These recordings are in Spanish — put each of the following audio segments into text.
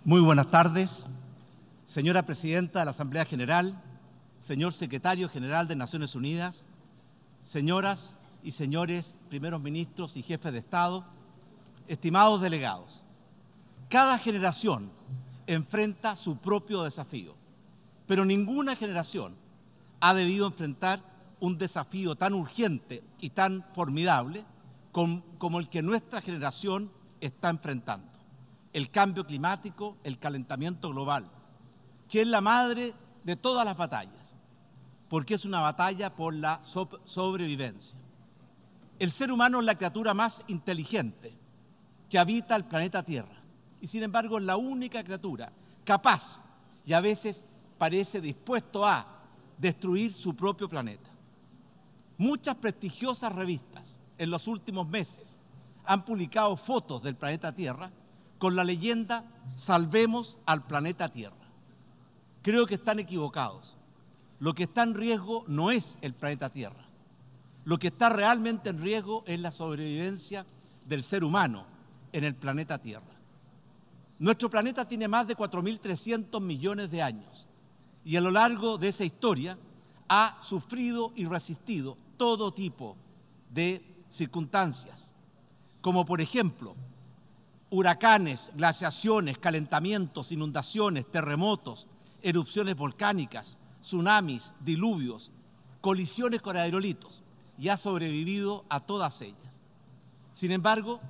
Muy buenas tardes, señora Presidenta de la Asamblea General, señor Secretario General de Naciones Unidas, señoras y señores primeros ministros y jefes de Estado, estimados delegados. Cada generación enfrenta su propio desafío, pero ninguna generación ha debido enfrentar un desafío tan urgente y tan formidable como el que nuestra generación está enfrentando. El cambio climático, el calentamiento global, que es la madre de todas las batallas, porque es una batalla por la sobrevivencia. El ser humano es la criatura más inteligente que habita el planeta Tierra y sin embargo es la única criatura capaz y a veces parece dispuesto a destruir su propio planeta. Muchas prestigiosas revistas en los últimos meses han publicado fotos del planeta Tierra con la leyenda "Salvemos al planeta Tierra". Creo que están equivocados. Lo que está en riesgo no es el planeta Tierra. Lo que está realmente en riesgo es la sobrevivencia del ser humano en el planeta Tierra. Nuestro planeta tiene más de 4.300 millones de años y a lo largo de esa historia ha sufrido y resistido todo tipo de circunstancias, como por ejemplo huracanes, glaciaciones, calentamientos, inundaciones, terremotos, erupciones volcánicas, tsunamis, diluvios, colisiones con aerolitos, y ha sobrevivido a todas ellas. Sin embargo,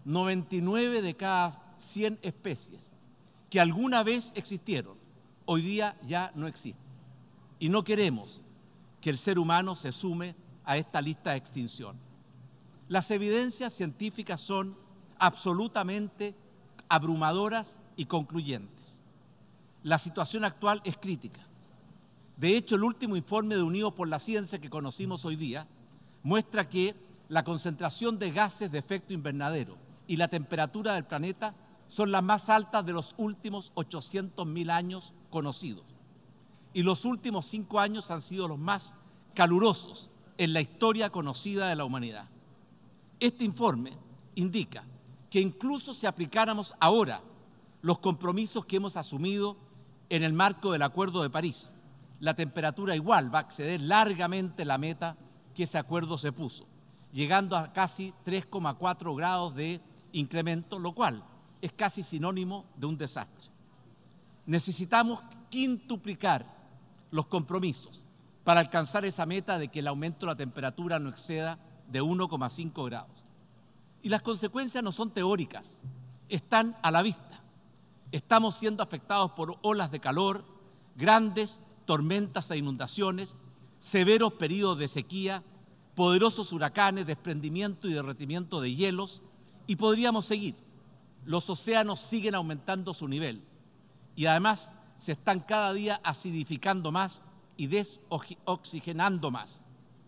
99 de cada 100 especies que alguna vez existieron, hoy día ya no existen. Y no queremos que el ser humano se sume a esta lista de extinción. Las evidencias científicas son absolutamente abrumadoras y concluyentes. La situación actual es crítica. De hecho, el último informe de Unidos por la Ciencia que conocimos hoy día muestra que la concentración de gases de efecto invernadero y la temperatura del planeta son las más altas de los últimos 800.000 años conocidos. Y los últimos 5 años han sido los más calurosos en la historia conocida de la humanidad. Este informe indica que incluso si aplicáramos ahora los compromisos que hemos asumido en el marco del Acuerdo de París, la temperatura igual va a exceder largamente la meta que ese acuerdo se puso, llegando a casi 3,4 grados de incremento, lo cual es casi sinónimo de un desastre. Necesitamos quintuplicar los compromisos para alcanzar esa meta de que el aumento de la temperatura no exceda de 1,5 grados. Y las consecuencias no son teóricas, están a la vista. Estamos siendo afectados por olas de calor, grandes tormentas e inundaciones, severos periodos de sequía, poderosos huracanes, desprendimiento y derretimiento de hielos, y podríamos seguir. Los océanos siguen aumentando su nivel y además se están cada día acidificando más y desoxigenando más.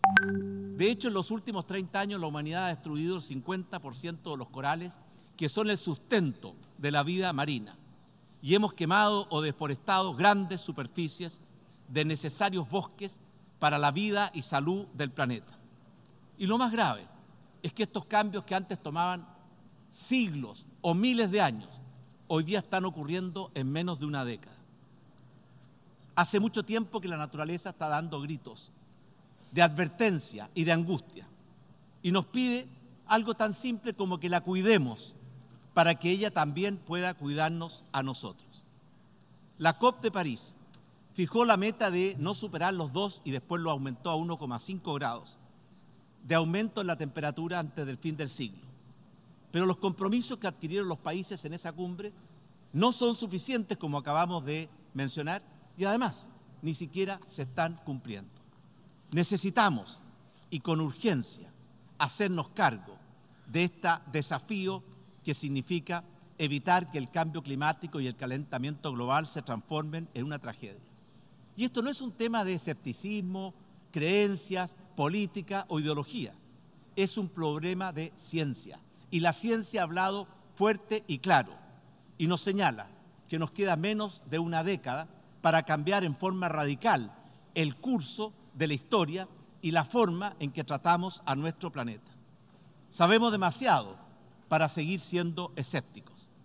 De hecho, en los últimos 30 años la humanidad ha destruido el 50% de los corales, que son el sustento de la vida marina, y hemos quemado o deforestado grandes superficies de necesarios bosques para la vida y salud del planeta. Y lo más grave es que estos cambios que antes tomaban siglos o miles de años, hoy día están ocurriendo en menos de una década. Hace mucho tiempo que la naturaleza está dando gritos de advertencia y de angustia, y nos pide algo tan simple como que la cuidemos para que ella también pueda cuidarnos a nosotros. La COP de París fijó la meta de no superar los 2 y después lo aumentó a 1,5 grados de aumento en la temperatura antes del fin del siglo. Pero los compromisos que adquirieron los países en esa cumbre no son suficientes, como acabamos de mencionar, y además ni siquiera se están cumpliendo. Necesitamos, y con urgencia, hacernos cargo de este desafío que significa evitar que el cambio climático y el calentamiento global se transformen en una tragedia. Y esto no es un tema de escepticismo, creencias, política o ideología. Es un problema de ciencia. Y la ciencia ha hablado fuerte y claro y nos señala que nos queda menos de una década para cambiar en forma radical el curso de la historia y la forma en que tratamos a nuestro planeta. Sabemos demasiado para seguir siendo escépticos.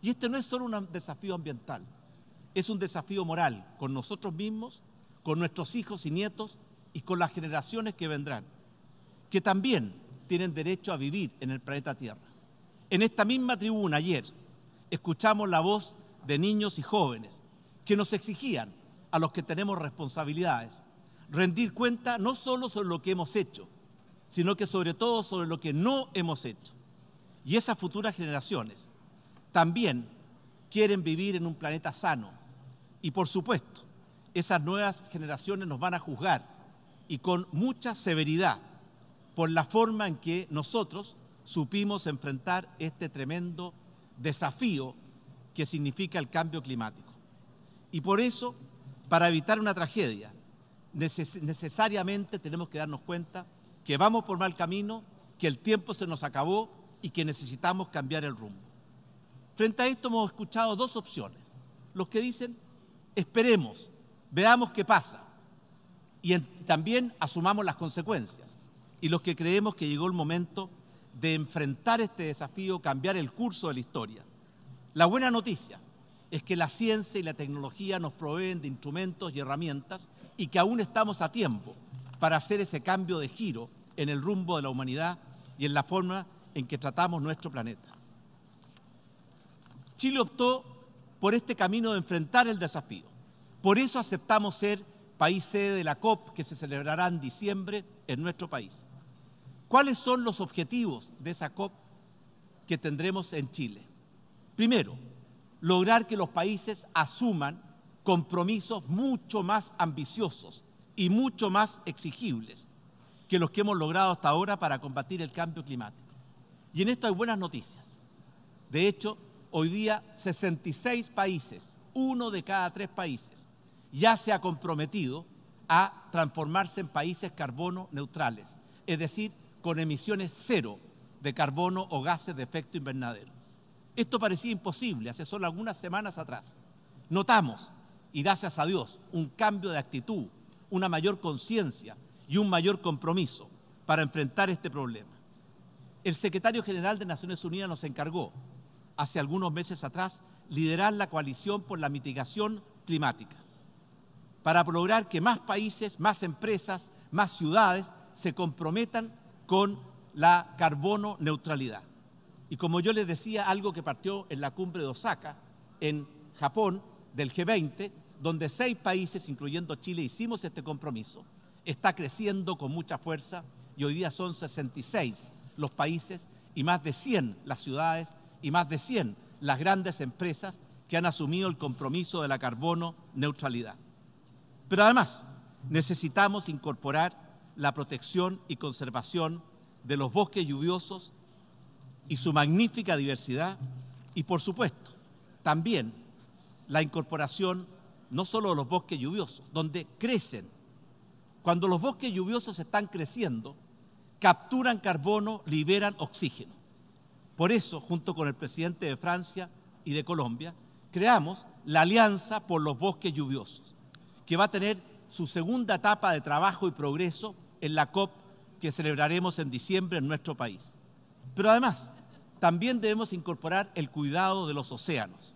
Y este no es solo un desafío ambiental, es un desafío moral con nosotros mismos, con nuestros hijos y nietos y con las generaciones que vendrán, que también tienen derecho a vivir en el planeta Tierra. En esta misma tribuna ayer escuchamos la voz de niños y jóvenes que nos exigían a los que tenemos responsabilidades rendir cuenta no solo sobre lo que hemos hecho, sino que sobre todo sobre lo que no hemos hecho. Y esas futuras generaciones también quieren vivir en un planeta sano. Y por supuesto, esas nuevas generaciones nos van a juzgar y con mucha severidad por la forma en que nosotros supimos enfrentar este tremendo desafío que significa el cambio climático. Y por eso, para evitar una tragedia, necesariamente tenemos que darnos cuenta que vamos por mal camino, que el tiempo se nos acabó y que necesitamos cambiar el rumbo. Frente a esto hemos escuchado dos opciones. Los que dicen, esperemos, veamos qué pasa y también asumamos las consecuencias. Y los que creemos que llegó el momento de enfrentar este desafío, cambiar el curso de la historia. La buena noticia es que la ciencia y la tecnología nos proveen de instrumentos y herramientas y que aún estamos a tiempo para hacer ese cambio de giro en el rumbo de la humanidad y en la forma en que tratamos nuestro planeta. Chile optó por este camino de enfrentar el desafío. Por eso aceptamos ser país sede de la COP que se celebrará en diciembre en nuestro país. ¿Cuáles son los objetivos de esa COP que tendremos en Chile? Primero, lograr que los países asuman compromisos mucho más ambiciosos y mucho más exigibles que los que hemos logrado hasta ahora para combatir el cambio climático. Y en esto hay buenas noticias. De hecho, hoy día 66 países, 1 de cada 3 países, ya se ha comprometido a transformarse en países carbono neutrales, es decir, con emisiones cero de carbono o gases de efecto invernadero. Esto parecía imposible hace solo algunas semanas atrás. Notamos, y gracias a Dios, un cambio de actitud, una mayor conciencia y un mayor compromiso para enfrentar este problema. El secretario general de Naciones Unidas nos encargó, hace algunos meses atrás, liderar la coalición por la mitigación climática, para lograr que más países, más empresas, más ciudades se comprometan con la carbono neutralidad. Y como yo les decía, algo que partió en la cumbre de Osaka, en Japón, del G20, donde 6 países, incluyendo Chile, hicimos este compromiso, está creciendo con mucha fuerza y hoy día son 66 los países y más de 100 las ciudades y más de 100 las grandes empresas que han asumido el compromiso de la carbono neutralidad. Pero además necesitamos incorporar la protección y conservación de los bosques lluviosos y su magnífica diversidad y, por supuesto, también la incorporación no solo de los bosques lluviosos, donde crecen. Cuando los bosques lluviosos están creciendo, capturan carbono, liberan oxígeno. Por eso, junto con el presidente de Francia y de Colombia, creamos la Alianza por los Bosques Lluviosos, que va a tener su segunda etapa de trabajo y progreso en la COP que celebraremos en diciembre en nuestro país. Pero además, también debemos incorporar el cuidado de los océanos.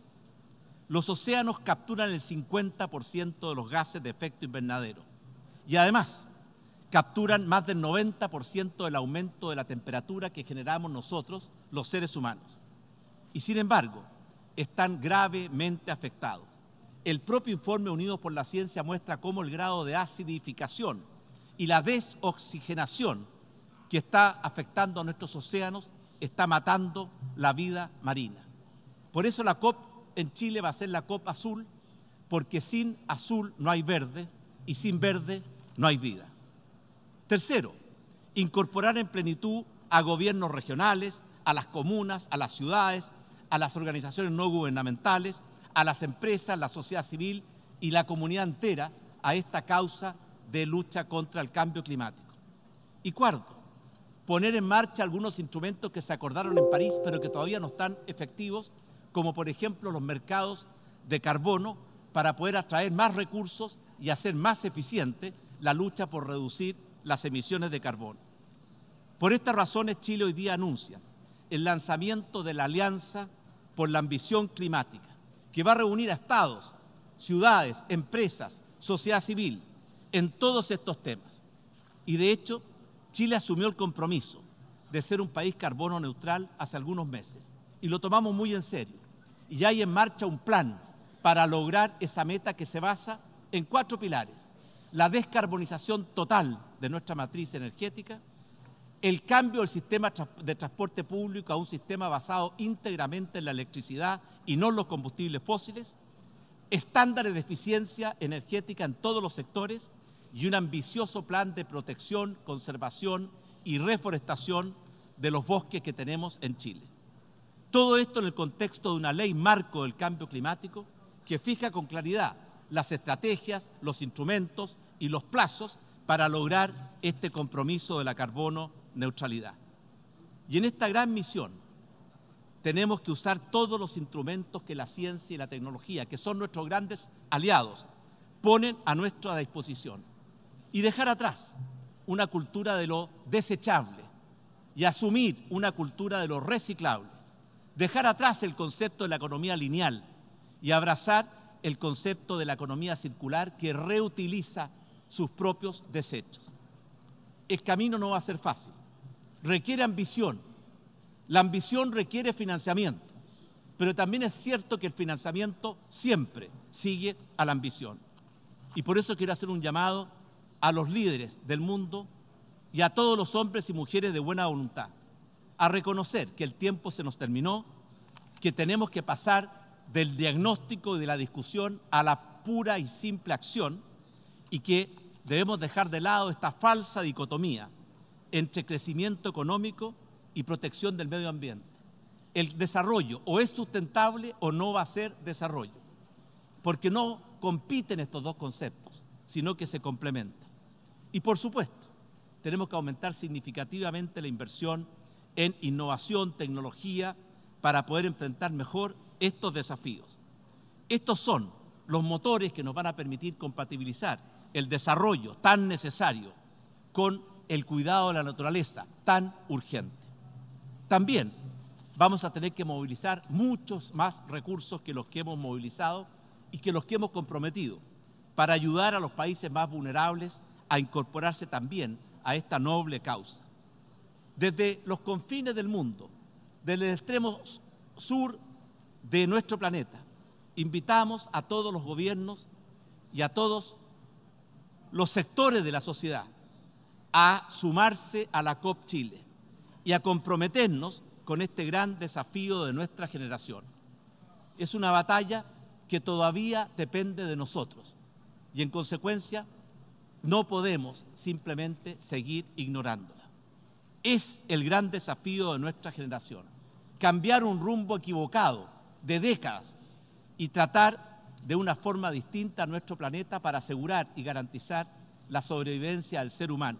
Los océanos capturan el 50% de los gases de efecto invernadero y además capturan más del 90% del aumento de la temperatura que generamos nosotros, los seres humanos. Y sin embargo, están gravemente afectados. El propio informe Unidos por la Ciencia muestra cómo el grado de acidificación y la desoxigenación que está afectando a nuestros océanos está matando la vida marina. Por eso la COP en Chile va a ser la COP azul, porque sin azul no hay verde y sin verde no hay vida. Tercero, incorporar en plenitud a gobiernos regionales, a las comunas, a las ciudades, a las organizaciones no gubernamentales, a las empresas, la sociedad civil y la comunidad entera a esta causa de lucha contra el cambio climático. Y cuarto, poner en marcha algunos instrumentos que se acordaron en París, pero que todavía no están efectivos, como por ejemplo los mercados de carbono, para poder atraer más recursos y hacer más eficiente la lucha por reducir las emisiones de carbono. Por estas razones, Chile hoy día anuncia el lanzamiento de la Alianza por la ambición climática, que va a reunir a estados, ciudades, empresas, sociedad civil, en todos estos temas. Y de hecho, Chile asumió el compromiso de ser un país carbono neutral hace algunos meses. Y lo tomamos muy en serio. Y ya hay en marcha un plan para lograr esa meta que se basa en 4 pilares: la descarbonización total de nuestra matriz energética, el cambio del sistema de transporte público a un sistema basado íntegramente en la electricidad y no en los combustibles fósiles, estándares de eficiencia energética en todos los sectores y un ambicioso plan de protección, conservación y reforestación de los bosques que tenemos en Chile. Todo esto en el contexto de una ley marco del cambio climático que fija con claridad las estrategias, los instrumentos y los plazos para lograr este compromiso de la carbono neutralidad. Y en esta gran misión tenemos que usar todos los instrumentos que la ciencia y la tecnología, que son nuestros grandes aliados, ponen a nuestra disposición y dejar atrás una cultura de lo desechable y asumir una cultura de lo reciclable, dejar atrás el concepto de la economía lineal y abrazar el concepto de la economía circular que reutiliza sus propios desechos. El camino no va a ser fácil, requiere ambición. La ambición requiere financiamiento, pero también es cierto que el financiamiento siempre sigue a la ambición. Y por eso quiero hacer un llamado a los líderes del mundo y a todos los hombres y mujeres de buena voluntad a reconocer que el tiempo se nos terminó, que tenemos que pasar del diagnóstico y de la discusión a la pura y simple acción y que debemos dejar de lado esta falsa dicotomía entre crecimiento económico y protección del medio ambiente. El desarrollo o es sustentable o no va a ser desarrollo, porque no compiten estos dos conceptos, sino que se complementan. Y por supuesto, tenemos que aumentar significativamente la inversión en innovación, tecnología, para poder enfrentar mejor estos desafíos. Estos son los motores que nos van a permitir compatibilizar el desarrollo tan necesario con el cuidado de la naturaleza tan urgente. También vamos a tener que movilizar muchos más recursos que los que hemos movilizado y que los que hemos comprometido para ayudar a los países más vulnerables a incorporarse también a esta noble causa. Desde los confines del mundo, desde el extremo sur de nuestro planeta, invitamos a todos los gobiernos y a todos los sectores de la sociedad a sumarse a la COP Chile y a comprometernos con este gran desafío de nuestra generación. Es una batalla que todavía depende de nosotros y en consecuencia no podemos simplemente seguir ignorándola. Es el gran desafío de nuestra generación, cambiar un rumbo equivocado de décadas y tratar de una forma distinta a nuestro planeta para asegurar y garantizar la sobrevivencia del ser humano.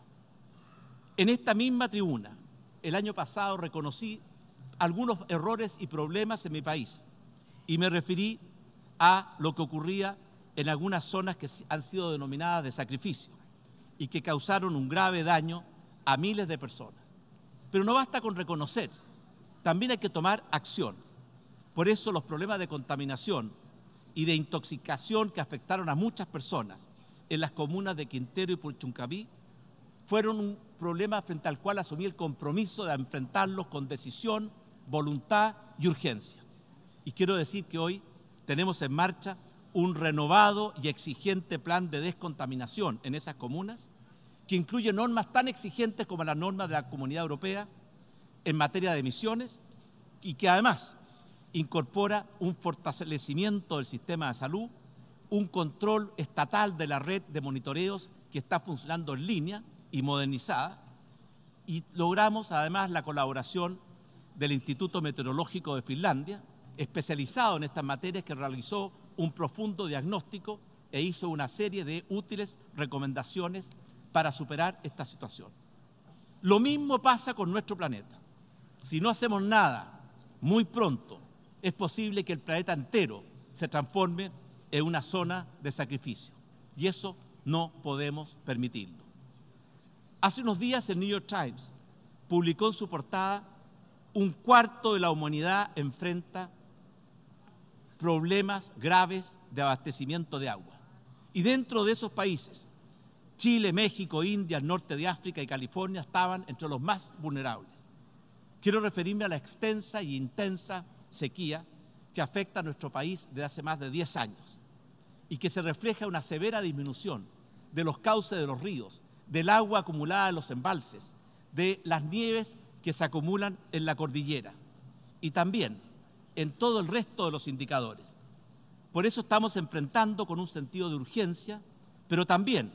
En esta misma tribuna, el año pasado reconocí algunos errores y problemas en mi país y me referí a lo que ocurría en algunas zonas que han sido denominadas de sacrificio y que causaron un grave daño a miles de personas. Pero no basta con reconocer, también hay que tomar acción. Por eso los problemas de contaminación y de intoxicación que afectaron a muchas personas en las comunas de Quintero y Puchuncaví fueron un problema frente al cual asumí el compromiso de enfrentarlos con decisión, voluntad y urgencia. Y quiero decir que hoy tenemos en marcha un renovado y exigente plan de descontaminación en esas comunas, que incluye normas tan exigentes como las normas de la Comunidad Europea en materia de emisiones y que además incorpora un fortalecimiento del sistema de salud, un control estatal de la red de monitoreos que está funcionando en línea y modernizada, y logramos además la colaboración del Instituto Meteorológico de Finlandia, especializado en estas materias, que realizó un profundo diagnóstico e hizo una serie de útiles recomendaciones para superar esta situación. Lo mismo pasa con nuestro planeta. Si no hacemos nada muy pronto, es posible que el planeta entero se transforme en una zona de sacrificio. Y eso no podemos permitirlo. Hace unos días el New York Times publicó en su portada Un cuarto de la humanidad enfrenta problemas graves de abastecimiento de agua. Y dentro de esos países, Chile, México, India, el norte de África y California estaban entre los más vulnerables. Quiero referirme a la extensa y intensa sequía que afecta a nuestro país desde hace más de 10 años y que se refleja en una severa disminución de los cauces de los ríos, del agua acumulada en los embalses, de las nieves que se acumulan en la cordillera y también en todo el resto de los indicadores. Por eso estamos enfrentando con un sentido de urgencia, pero también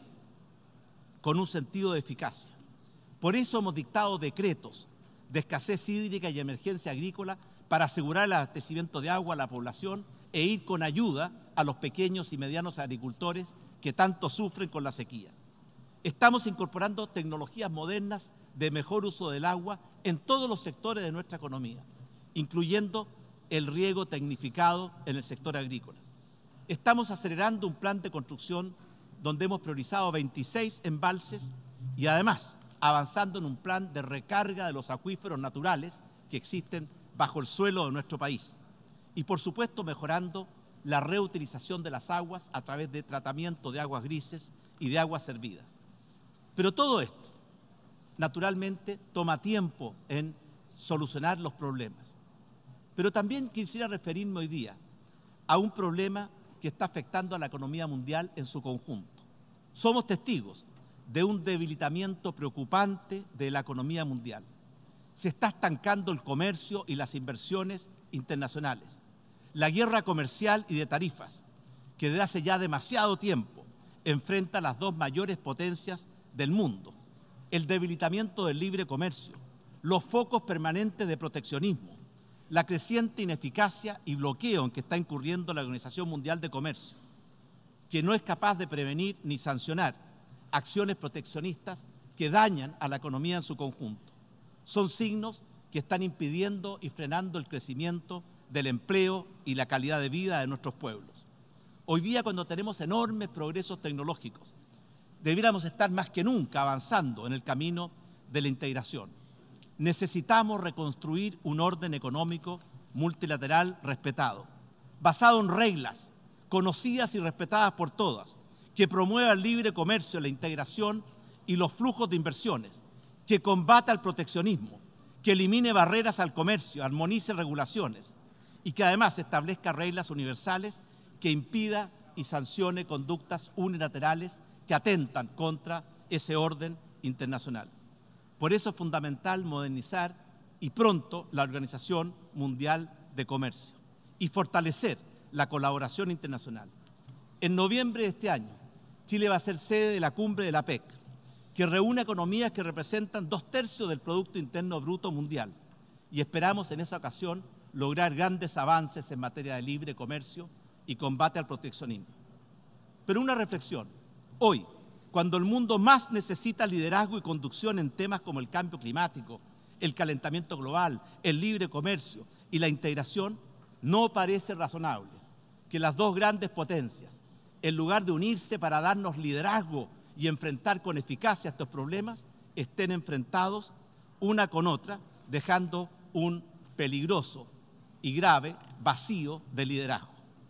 con un sentido de eficacia. Por eso hemos dictado decretos de escasez hídrica y emergencia agrícola para asegurar el abastecimiento de agua a la población e ir con ayuda a los pequeños y medianos agricultores que tanto sufren con la sequía. Estamos incorporando tecnologías modernas de mejor uso del agua en todos los sectores de nuestra economía, incluyendo el riego tecnificado en el sector agrícola. Estamos acelerando un plan de construcción donde hemos priorizado 26 embalses y además avanzando en un plan de recarga de los acuíferos naturales que existen bajo el suelo de nuestro país. Y por supuesto mejorando la reutilización de las aguas a través de tratamiento de aguas grises y de aguas servidas. Pero todo esto, naturalmente, toma tiempo en solucionar los problemas. Pero también quisiera referirme hoy día a un problema que está afectando a la economía mundial en su conjunto. Somos testigos de un debilitamiento preocupante de la economía mundial. Se está estancando el comercio y las inversiones internacionales. La guerra comercial y de tarifas, que desde hace ya demasiado tiempo enfrenta a las dos mayores potencias del mundo. El debilitamiento del libre comercio, los focos permanentes de proteccionismo, la creciente ineficacia y bloqueo en que está incurriendo la Organización Mundial de Comercio, que no es capaz de prevenir ni sancionar acciones proteccionistas que dañan a la economía en su conjunto. Son signos que están impidiendo y frenando el crecimiento del empleo y la calidad de vida de nuestros pueblos. Hoy día, cuando tenemos enormes progresos tecnológicos, debiéramos estar más que nunca avanzando en el camino de la integración. Necesitamos reconstruir un orden económico multilateral respetado, basado en reglas conocidas y respetadas por todas, que promueva el libre comercio, la integración y los flujos de inversiones, que combata el proteccionismo, que elimine barreras al comercio, armonice regulaciones y que además establezca reglas universales que impida y sancione conductas unilaterales que atentan contra ese orden internacional. Por eso es fundamental modernizar y pronto la Organización Mundial de Comercio y fortalecer la colaboración internacional. En noviembre de este año, Chile va a ser sede de la cumbre de la PEC, que reúne economías que representan 2/3 del Producto Interno Bruto mundial y esperamos en esa ocasión lograr grandes avances en materia de libre comercio y combate al proteccionismo. Pero una reflexión. Hoy, cuando el mundo más necesita liderazgo y conducción en temas como el cambio climático, el calentamiento global, el libre comercio y la integración, no parece razonable que las dos grandes potencias, en lugar de unirse para darnos liderazgo y enfrentar con eficacia estos problemas, estén enfrentados una con otra, dejando un peligroso y grave vacío de liderazgo.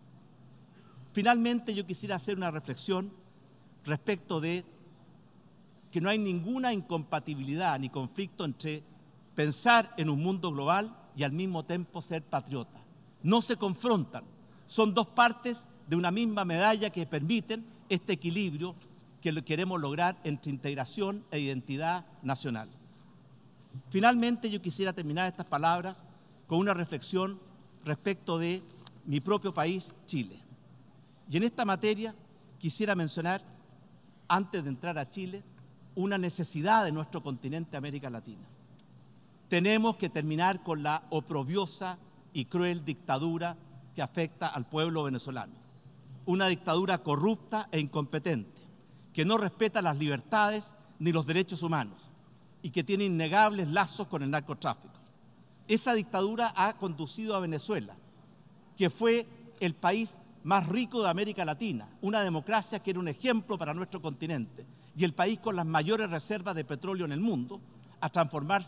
Finalmente, yo quisiera hacer una reflexión respecto de que no hay ninguna incompatibilidad ni conflicto entre pensar en un mundo global y al mismo tiempo ser patriota. No se confrontan, son dos partes de una misma medalla que permiten este equilibrio que queremos lograr entre integración e identidad nacional. Finalmente, yo quisiera terminar estas palabras con una reflexión respecto de mi propio país, Chile. Y en esta materia quisiera mencionar, antes de entrar a Chile, una necesidad de nuestro continente América Latina. Tenemos que terminar con la oprobiosa y cruel dictadura que afecta al pueblo venezolano. Una dictadura corrupta e incompetente, que no respeta las libertades ni los derechos humanos y que tiene innegables lazos con el narcotráfico. Esa dictadura ha conducido a Venezuela, que fue el país más rico de América Latina, una democracia que era un ejemplo para nuestro continente y el país con las mayores reservas de petróleo en el mundo, a transformarse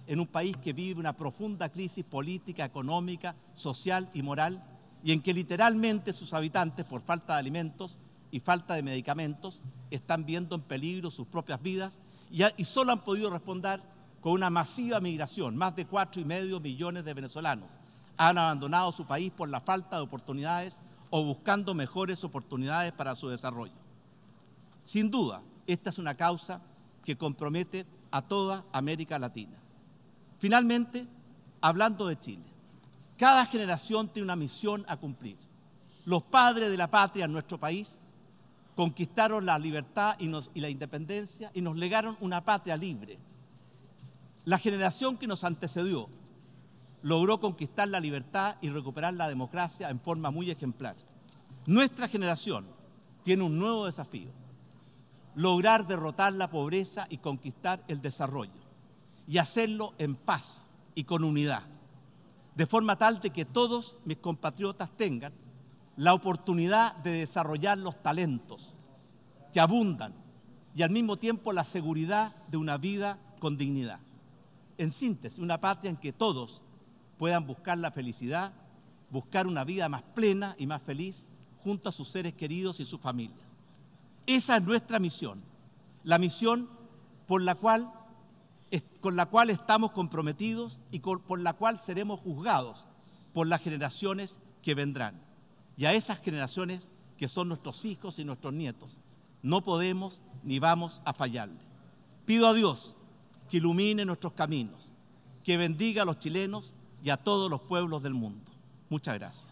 en un país que vive una profunda crisis política, económica, social y moral, y en que literalmente sus habitantes, por falta de alimentos y falta de medicamentos, están viendo en peligro sus propias vidas y solo han podido responder con una masiva migración. Más de 4,5 millones de venezolanos han abandonado su país por la falta de oportunidades o buscando mejores oportunidades para su desarrollo. Sin duda, esta es una causa que compromete a toda América Latina. Finalmente, hablando de Chile, cada generación tiene una misión a cumplir. Los padres de la patria en nuestro país conquistaron la libertad y la independencia y nos legaron una patria libre. La generación que nos antecedió logró conquistar la libertad y recuperar la democracia en forma muy ejemplar. Nuestra generación tiene un nuevo desafío: lograr derrotar la pobreza y conquistar el desarrollo, y hacerlo en paz y con unidad, de forma tal de que todos mis compatriotas tengan la oportunidad de desarrollar los talentos que abundan y al mismo tiempo la seguridad de una vida con dignidad. En síntesis, una patria en que todos puedan buscar la felicidad, buscar una vida más plena y más feliz junto a sus seres queridos y sus familias. Esa es nuestra misión, la misión con la cual estamos comprometidos y por la cual seremos juzgados por las generaciones que vendrán. Y a esas generaciones que son nuestros hijos y nuestros nietos, no podemos ni vamos a fallarle. Pido a Dios que ilumine nuestros caminos, que bendiga a los chilenos y a todos los pueblos del mundo. Muchas gracias.